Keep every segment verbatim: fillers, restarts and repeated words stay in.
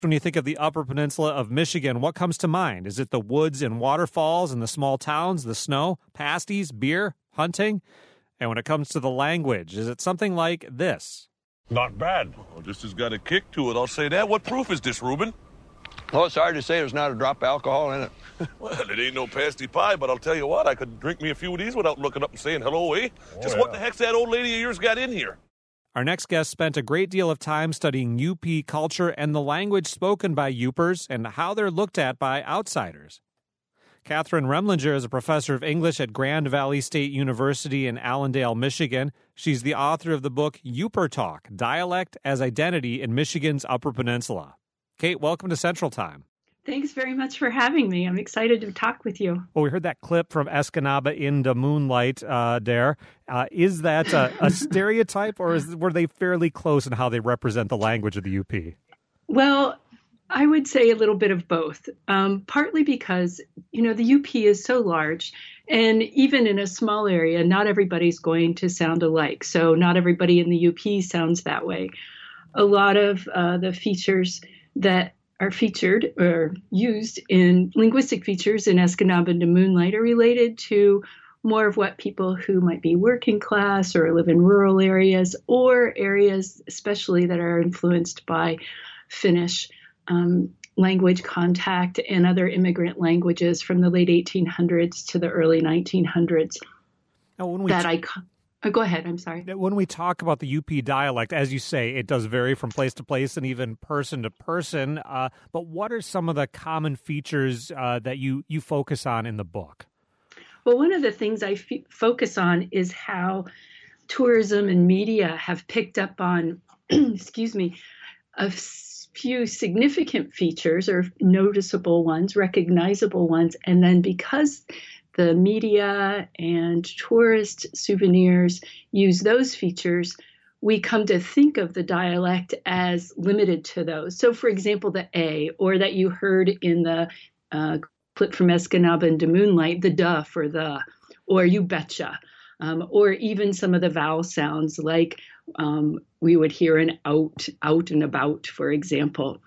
When you think of the Upper Peninsula of Michigan, what comes to mind? Is it the woods and waterfalls and the small towns, the snow, pasties, beer, hunting? And when it comes to the language, is it something like this? Not bad. Well, this has got a kick to it, I'll say that. What proof is this, Reuben? Oh, it's hard to say. There's not a drop of alcohol in it. Well, it ain't no pasty pie, but I'll tell you what, I could drink me a few of these without looking up and saying hello, eh? Oh, Just yeah. what the heck's that old lady of yours got in here? Our next guest spent a great deal of time studying U P culture and the language spoken by Yoopers and how they're looked at by outsiders. Catherine Remlinger is a professor of English at Grand Valley State University in Allendale, Michigan. She's the author of the book Yooper Talk, Dialect as Identity in Michigan's Upper Peninsula. Kate, welcome to Central Time. Thanks very much for having me. I'm excited to talk with you. Well, we heard that clip from Escanaba in the Moonlight uh, there. Uh, is that a, a stereotype, or is, were they fairly close in how they represent the language of the U P? Well, I would say a little bit of both, um, partly because, you know, the U P is so large, and even in a small area, not everybody's going to sound alike. So not everybody in the U P sounds that way. A lot of uh, the features that are featured or used in linguistic features in Escanaba and Moonlight are related to more of what people who might be working class or live in rural areas, or areas especially that are influenced by Finnish um, language contact and other immigrant languages from the late eighteen hundreds to the early nineteen hundreds. Now, when we that t- I oh, go ahead, I'm sorry. When we talk about the U P dialect, as you say, it does vary from place to place and even person to person. Uh, but what are some of the common features uh, that you, you focus on in the book? Well, one of the things I f- focus on is how tourism and media have picked up on, excuse me, a f- few significant features or noticeable ones, recognizable ones, and then because the media and tourist souvenirs use those features, we come to think of the dialect as limited to those. So, for example, the A, or that you heard in the uh, clip from Escanaba and Moonlight, the duh for the, or you betcha, um, or even some of the vowel sounds like um, we would hear an out, out and about, for example.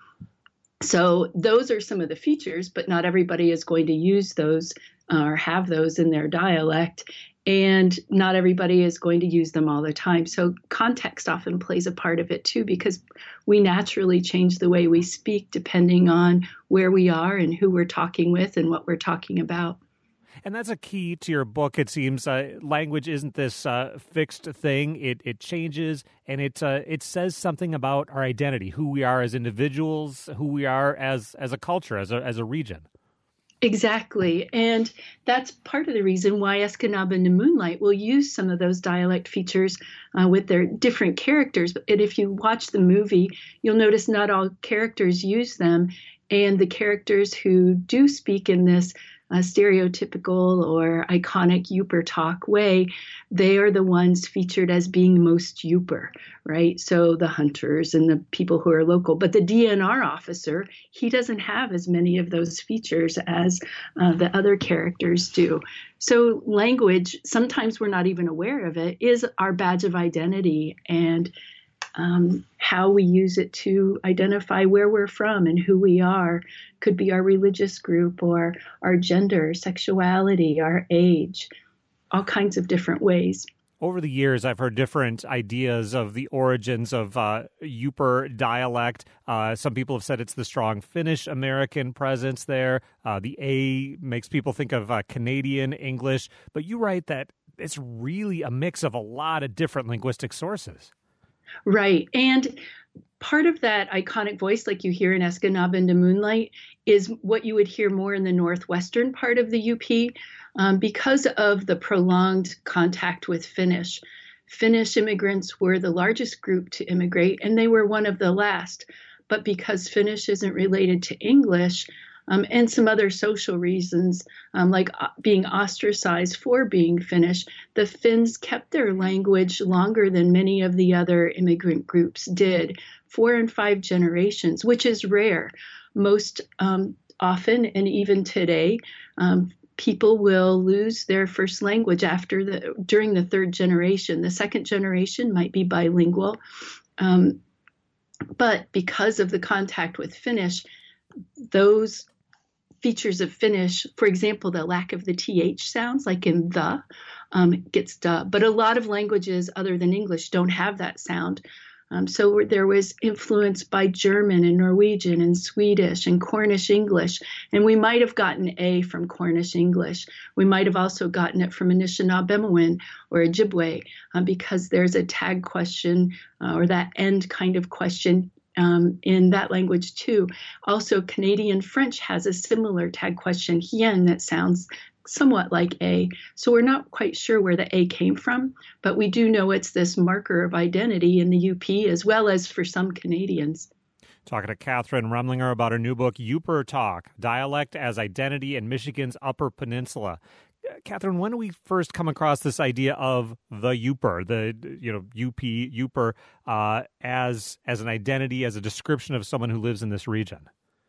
So those are some of the features, but not everybody is going to use those or have those in their dialect, and not everybody is going to use them all the time. So context often plays a part of it too, because we naturally change the way we speak depending on where we are and who we're talking with and what we're talking about. And that's a key to your book, it seems. Uh, language isn't this uh, fixed thing. It it changes, and it uh, it says something about our identity, who we are as individuals, who we are as as a culture, as a as a region. Exactly. And that's part of the reason why Escanaba and Moonlight will use some of those dialect features uh, with their different characters. And if you watch the movie, you'll notice not all characters use them. And the characters who do speak in this uh, stereotypical or iconic Yooper talk way, they are the ones featured as being most Yooper, right? So the hunters and the people who are local. But the D N R officer, he doesn't have as many of those features as uh, the other characters do. So language, sometimes we're not even aware of it, is our badge of identity, and Um, how we use it to identify where we're from and who we are. Could be our religious group or our gender, sexuality, our age, all kinds of different ways. Over the years, I've heard different ideas of the origins of uh, Yooper dialect. Uh, some people have said it's the strong Finnish-American presence there. Uh, the A makes people think of uh, Canadian English. But you write that it's really a mix of a lot of different linguistic sources. Right. And part of that iconic voice, like you hear in Escanaba and Moonlight, is what you would hear more in the northwestern part of the U P um, because of the prolonged contact with Finnish. Finnish immigrants were the largest group to immigrate, and they were one of the last. But because Finnish isn't related to English, Um, and some other social reasons, um, like uh, being ostracized for being Finnish, the Finns kept their language longer than many of the other immigrant groups did, four and five generations, which is rare. Most um, often, and even today, um, people will lose their first language after the during the third generation. The second generation might be bilingual. Um, But because of the contact with Finnish, those features of Finnish, for example, the lack of the T H sounds, like in the, um, gets duh. But a lot of languages other than English don't have that sound. Um, so there was influence by German and Norwegian and Swedish and Cornish English. And we might have gotten A from Cornish English. We might have also gotten it from Anishinaabemowan or Ojibwe um, because there's a tag question uh, or that end kind of question um, in that language too. Also, Canadian French has a similar tag question, hien, that sounds somewhat like A. So we're not quite sure where the A came from, but we do know it's this marker of identity in the U P as well as for some Canadians. Talking to Catherine Remlinger about her new book, Yooper Talk, Dialect as Identity in Michigan's Upper Peninsula. Catherine, when did we first come across this idea of the Yooper, the you know U P Yooper, uh, as as an identity, as a description of someone who lives in this region?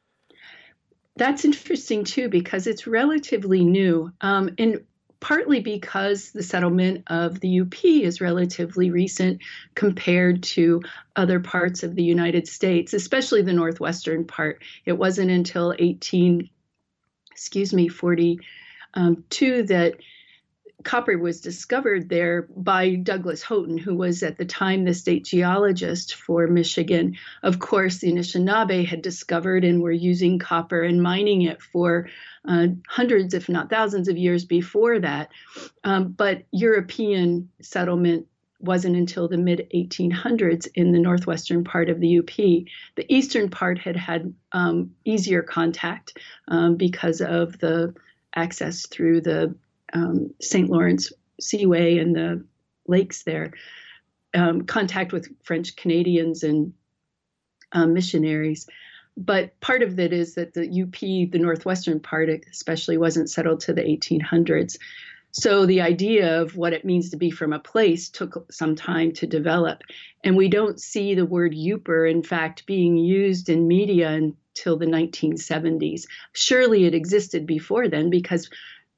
That's interesting, too, because it's relatively new, um, and partly because the settlement of the U P is relatively recent compared to other parts of the United States, especially the northwestern part. It wasn't until eighteen, excuse me, forty-two that copper was discovered there by Douglas Houghton, who was at the time the state geologist for Michigan. Of course, the Anishinaabe had discovered and were using copper and mining it for uh, hundreds, if not thousands of years before that. Um, but European settlement wasn't until the mid eighteen hundreds in the northwestern part of the U P. The eastern part had had um, easier contact um, because of the access through the Um, Saint Lawrence Seaway and the lakes there, um, contact with French Canadians and um, missionaries. But part of it is that the U P, the northwestern part especially, wasn't settled to the eighteen hundreds. So the idea of what it means to be from a place took some time to develop. And we don't see the word Yooper, in fact, being used in media until the nineteen seventies. Surely it existed before then because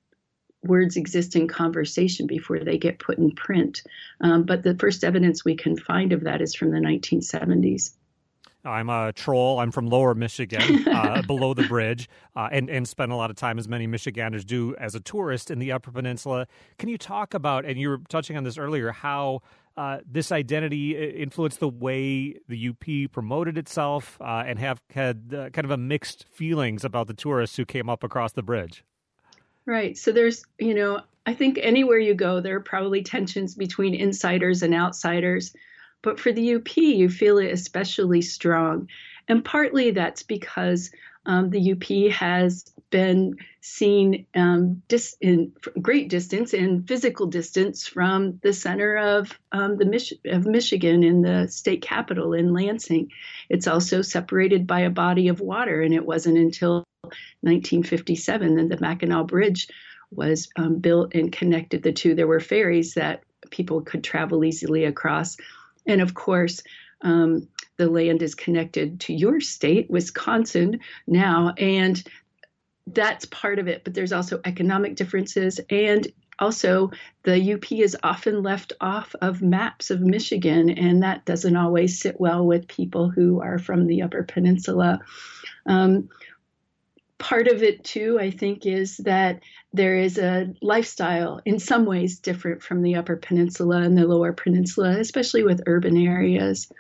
words exist in conversation before they get put in print. Um, but the first evidence we can find of that is from the nineteen seventies. I'm a troll. I'm from Lower Michigan, uh, below the bridge, uh, and, and spend a lot of time, as many Michiganders do, as a tourist in the Upper Peninsula. Can you talk about, and you were touching on this earlier, how uh, this identity influenced the way the U P promoted itself uh, and have had uh, kind of a mixed feelings about the tourists who came up across the bridge? Right. So there's, you know, I think anywhere you go, there are probably tensions between insiders and outsiders. But for the U P, you feel it especially strong. And partly that's because um, the U P has been seen um, dis- in great distance, in physical distance, from the center of um, the Mich- of Michigan in the state capital in Lansing. It's also separated by a body of water, and it wasn't until nineteen fifty-seven that the Mackinac Bridge was um, built and connected the two. There were ferries that people could travel easily across. And of course, um, the land is connected to your state, Wisconsin, now, and that's part of it. But there's also economic differences, and also the U P is often left off of maps of Michigan, and that doesn't always sit well with people who are from the Upper Peninsula. Um, Part of it, too, I think, is that there is a lifestyle in some ways different from the Upper Peninsula and the Lower Peninsula, especially with urban areas.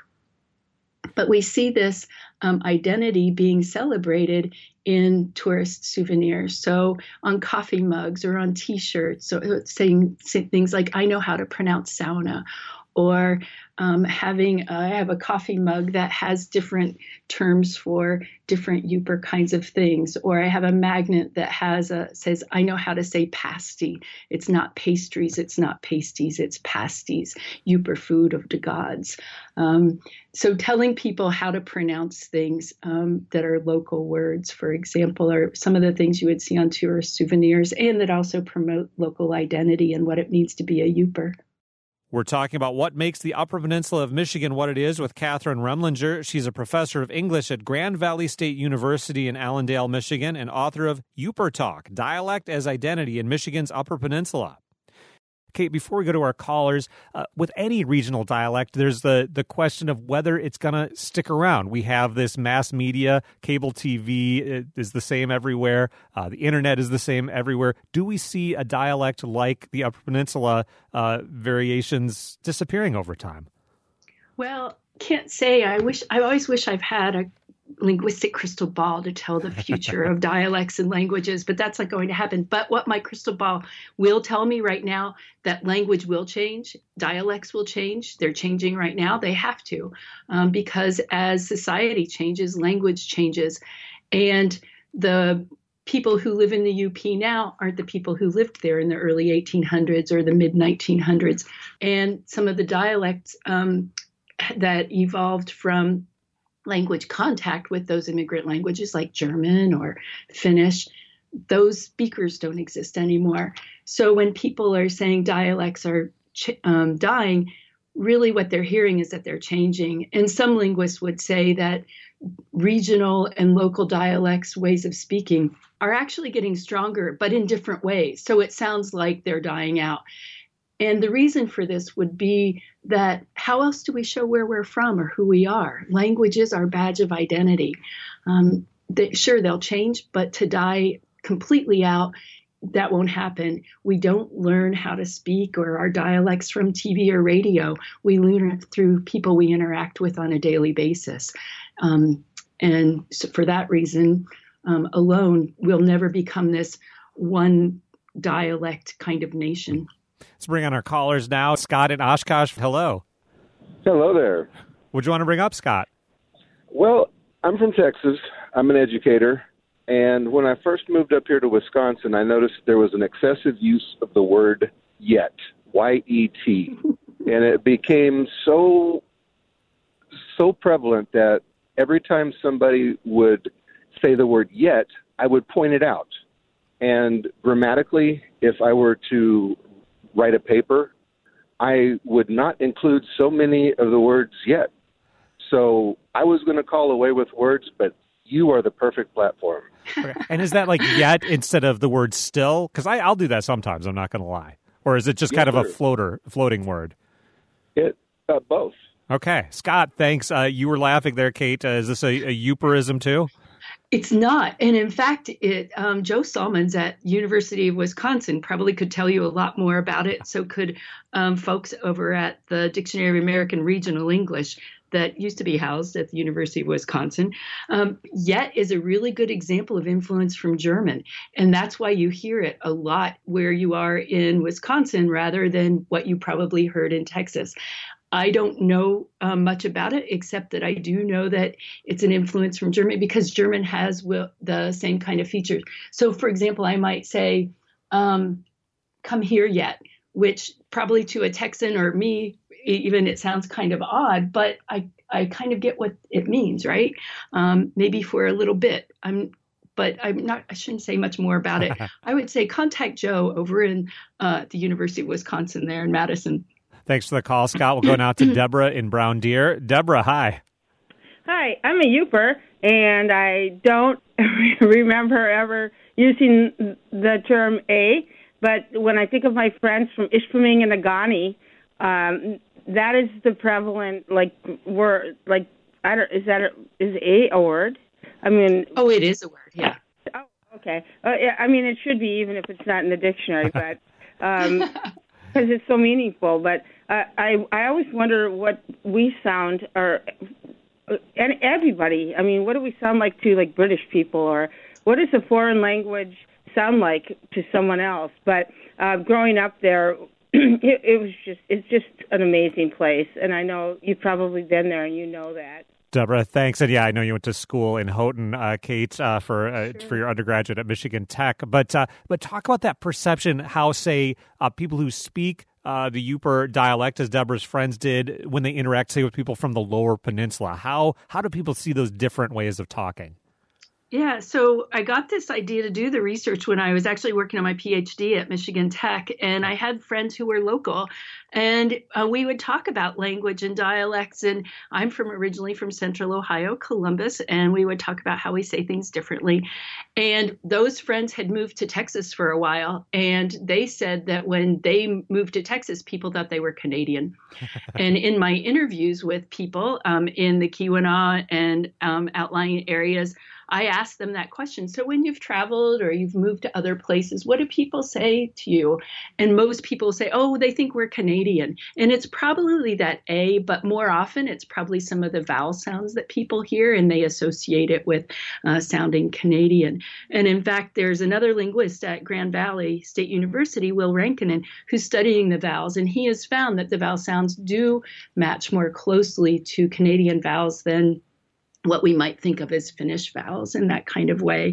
But we see this um, identity being celebrated in tourist souvenirs. So on coffee mugs or on T-shirts, so saying, saying things like, I know how to pronounce sauna, or um, having, uh, I have a coffee mug that has different terms for different Yooper kinds of things, or I have a magnet that has a, says, I know how to say pasty. It's not pastries, it's not pasties, it's pasties, Yooper food of the gods. Um, so telling people how to pronounce things um, that are local words, for example, are some of the things you would see on tourist souvenirs, and that also promote local identity and what it means to be a Yooper. We're talking about what makes the Upper Peninsula of Michigan what it is with Catherine Remlinger. She's a professor of English at Grand Valley State University in Allendale, Michigan, and author of Yooper Talk, Dialect as Identity in Michigan's Upper Peninsula. Kate, before we go to our callers, uh, with any regional dialect, there's the, the question of whether it's going to stick around. We have this mass media, cable T V is the same everywhere. Uh, the internet is the same everywhere. Do we see a dialect like the Upper Peninsula uh, variations disappearing over time? Well, can't say. I wish. I always wish I've had a linguistic crystal ball to tell the future of dialects and languages, but that's not going to happen. But what my crystal ball will tell me right now, that language will change, dialects will change. They're changing right now. They have to, um, because as society changes, language changes. And the people who live in the U P now aren't the people who lived there in the early eighteen hundreds or the mid nineteen hundreds. And some of the dialects um, that evolved from language contact with those immigrant languages like German or Finnish, those speakers don't exist anymore. So when people are saying dialects are ch- um, dying, really what they're hearing is that they're changing. And some linguists would say that regional and local dialects, ways of speaking, are actually getting stronger, but in different ways. So it sounds like they're dying out. And the reason for this would be that how else do we show where we're from or who we are? Language is our badge of identity. Um, they, sure, they'll change, but to die completely out, that won't happen. We don't learn how to speak or our dialects from T V or radio. We learn it through people we interact with on a daily basis. Um, and so for that reason um, alone, we'll never become this one dialect kind of nation. Let's bring on our callers now. Scott in Oshkosh, hello. Hello there. What do you want to bring up, Scott? Well, I'm from Texas. I'm an educator. And when I first moved up here to Wisconsin, I noticed there was an excessive use of the word yet, Y E T. And it became so, so prevalent that every time somebody would say the word yet, I would point it out. And grammatically, if I were to write a paper, I would not include so many of the words yet. So I was going to call away with words, but you are the perfect platform. Okay. And is that like yet instead of the word still? Because I'll do that sometimes, I'm not going to lie. Or is it just Yes, kind of sir. a floater, floating word? It uh, both. Okay. Scott, thanks. Uh, you were laughing there, Kate. Uh, is this a, a Euperism too? It's not. And in fact, it um, Joe Salmons at University of Wisconsin probably could tell you a lot more about it. So could um, folks over at the Dictionary of American Regional English that used to be housed at the University of Wisconsin. Um, yet is a really good example of influence from German. And that's why you hear it a lot where you are in Wisconsin rather than what you probably heard in Texas. I don't know um, much about it, except that I do know that it's an influence from German because German has will, the same kind of features. So, for example, I might say, um, come here yet, which probably to a Texan or me, even it sounds kind of odd, but I, I kind of get what it means, right? Um, maybe for a little bit. I'm, but I'm not, I shouldn't say much more about it. I would say contact Joe over in uh, the University of Wisconsin there in Madison. Thanks for the call, Scott. We'll go now to Deborah in Brown Deer. Deborah, hi. Hi, I'm a Youper, and I don't remember ever using the term a, but when I think of my friends from Ishpeming and Agani, um, that is the prevalent, like, word, like, I don't, is that, a, is a a word? I mean. Oh, it is a word, yeah. Oh, okay. Uh, yeah, I mean, it should be, even if it's not in the dictionary, but, um, because it's so meaningful, but uh, I I always wonder what we sound, or and everybody, I mean, what do we sound like to, like, British people, or what does a foreign language sound like to someone else? But uh, growing up there, it, it was just, it's just an amazing place, and I know you've probably been there, and you know that. Deborah, thanks. And yeah, I know you went to school in Houghton, uh, Kate, uh, for uh, sure. for your undergraduate at Michigan Tech. But uh, but talk about that perception, how, say, uh, people who speak uh, the Yooper dialect, as Deborah's friends did, when they interact, say, with people from the Lower Peninsula. How how do people see those different ways of talking? Yeah, so I got this idea to do the research when I was actually working on my PhD at Michigan Tech, and I had friends who were local And uh, we would talk about language and dialects. And I'm from originally from Central Ohio, Columbus, and we would talk about how we say things differently. And those friends had moved to Texas for a while, and they said that when they moved to Texas, people thought they were Canadian. And in my interviews with people um, in the Keweenaw and um, outlying areas, I asked them that question. So when you've traveled or you've moved to other places, what do people say to you? And most people say, oh, they think we're Canadian. And it's probably that A, but more often it's probably some of the vowel sounds that people hear and they associate it with uh, sounding Canadian. And in fact, there's another linguist at Grand Valley State University, Will Rankinen, who's studying the vowels. And he has found that the vowel sounds do match more closely to Canadian vowels than what we might think of as Finnish vowels in that kind of way.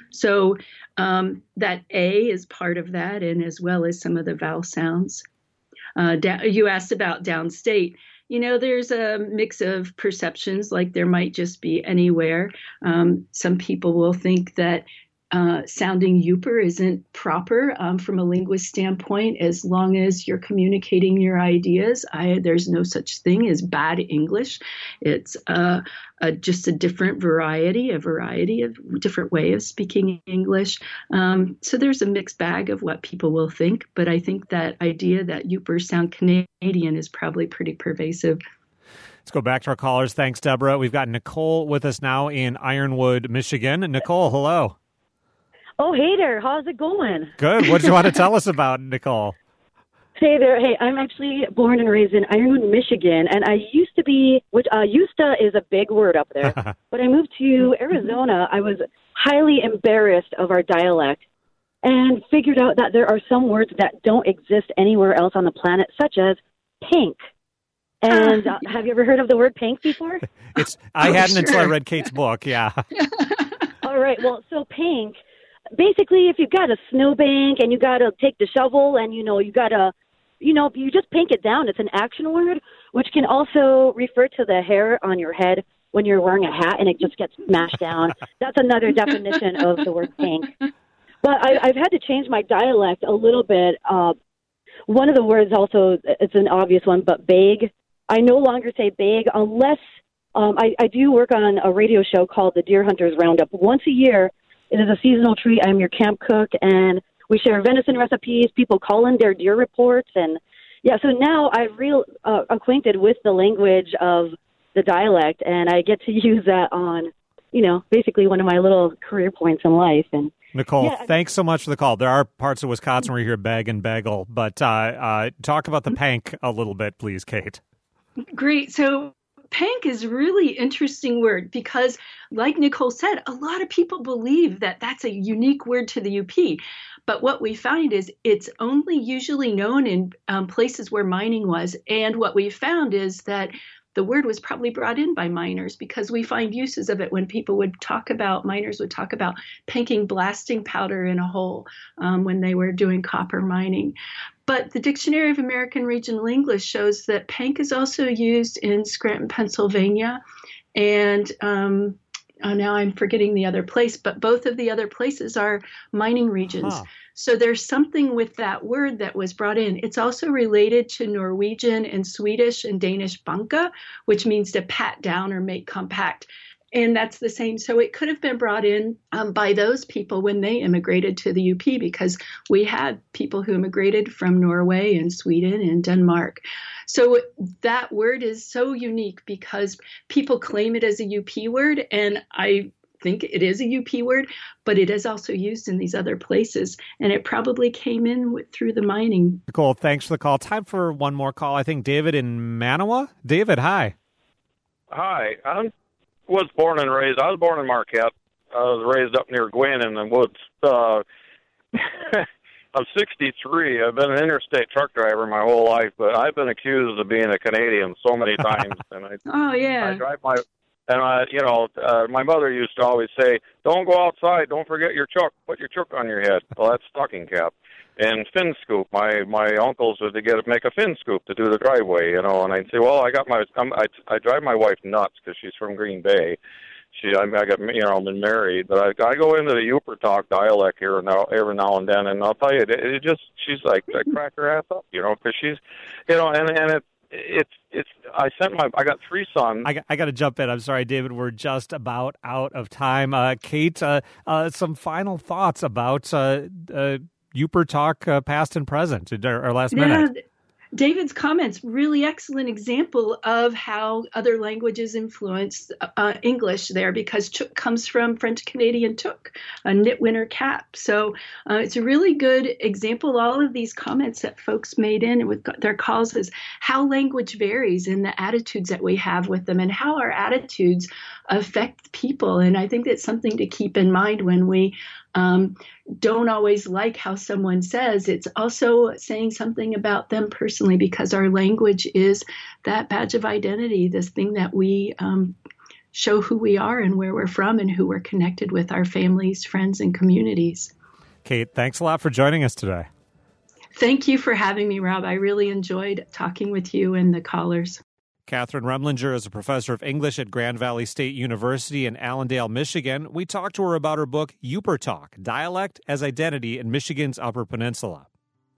So um, that A is part of that, and as well as some of the vowel sounds. Uh, da- you asked about downstate. You know, there's a mix of perceptions, like there might just be anywhere. Um, some people will think that Uh, sounding Yooper isn't proper um, from a linguist standpoint, as long as you're communicating your ideas. I, there's no such thing as bad English. It's uh, a, just a different variety, a variety of different way of speaking English. Um, so there's a mixed bag of what people will think. But I think that idea that Yoopers sound Canadian is probably pretty pervasive. Let's go back to our callers. Thanks, Deborah. We've got Nicole with us now in Ironwood, Michigan. Nicole, hello. Oh, hey there. How's it going? Good. What do you want to tell us about, Nicole? Hey there. Hey, I'm actually born and raised in Ironwood, Michigan, and I used to be, which uh, used to is a big word up there, but I moved to Arizona. I was highly embarrassed of our dialect and figured out that there are some words that don't exist anywhere else on the planet, such as pink. And uh, have you ever heard of the word pink before? It's I hadn't sure. until I read Kate's book, yeah. All right, well, so pink, basically, if you've got a snowbank and you got to take the shovel and, you know, you got to, you know, you just pink it down. It's an action word, which can also refer to the hair on your head when you're wearing a hat and it just gets smashed down. That's another definition of the word pink. But I, I've had to change my dialect a little bit. Uh, one of the words also, it's an obvious one, but bag. I no longer say bag unless um, I, I do work on a radio show called the Deer Hunters Roundup. Once a year, it is a seasonal treat. I'm your camp cook, and we share venison recipes. People call in their deer reports, and yeah, so now I'm real uh, acquainted with the language of the dialect, and I get to use that on, you know, basically one of my little career points in life. And Nicole, yeah, thanks so much for the call. There are parts of Wisconsin where you hear bag and bagel, but uh, uh, talk about the pank a little bit, please, Kate. Great. So pank is a really interesting word because, like Nicole said, a lot of people believe that that's a unique word to the U P. But what we find is it's only usually known in um, places where mining was. And what we found is that the word was probably brought in by miners because we find uses of it when people would talk about, miners would talk about panking blasting powder in a hole um, when they were doing copper mining. But the Dictionary of American Regional English shows that pank is also used in Scranton, Pennsylvania. And um, oh, now I'm forgetting the other place, but both of the other places are mining regions. Huh. So there's something with that word that was brought in. It's also related to Norwegian and Swedish and Danish banka, which means to pat down or make compact. And that's the same. So it could have been brought in um, by those people when they immigrated to the U P, because we had people who immigrated from Norway and Sweden and Denmark. So that word is so unique because people claim it as a U P word, and I think it is a U P word, but it is also used in these other places, and it probably came in with, through the mining. Nicole, thanks for the call. Time for one more call. I think David in Manawa. David, hi. Hi. I was born and raised. I was born in Marquette. I was raised up near Gwinn in the woods. Uh, I'm sixty-three. I've been an interstate truck driver my whole life, but I've been accused of being a Canadian so many times. And I, oh yeah. I drive my, and I, you know, uh, my mother used to always say, "Don't go outside. Don't forget your chuck. Put your chuck on your head." Well, that's stocking cap. And fin scoop. My my uncles would to get make a fin scoop to do the driveway, you know. And I'd say, "Well, I got my, I'm, I I drive my wife nuts because she's from Green Bay." She, I, I got, you know, been married, but I, I go into the Yooper Talk dialect here now, every now and then, and I'll tell you, it, it just, she's like, I crack her ass up, you know, because she's, you know, and and it, it's, it's. I sent my, I got three sons. I, I got to jump in. I'm sorry, David. We're just about out of time. Uh, Kate, uh, uh, some final thoughts about uh, uh, Yooper Talk, uh, past and present, our last yeah, minute. David's comments, really excellent example of how other languages influence uh, English there, because Chook comes from French-Canadian Took, a knit-winter cap. So uh, it's a really good example. All of these comments that folks made in with their calls is how language varies in the attitudes that we have with them and how our attitudes affect people. And I think that's something to keep in mind when we um, don't always like how someone says. It's also saying something about them personally, because our language is that badge of identity, this thing that we um, show who we are and where we're from and who we're connected with, our families, friends, and communities. Kate, thanks a lot for joining us today. Thank you for having me, Rob. I really enjoyed talking with you and the callers. Catherine Remlinger is a professor of English at Grand Valley State University in Allendale, Michigan. We talked to her about her book, Yooper Talk, Dialect as Identity in Michigan's Upper Peninsula.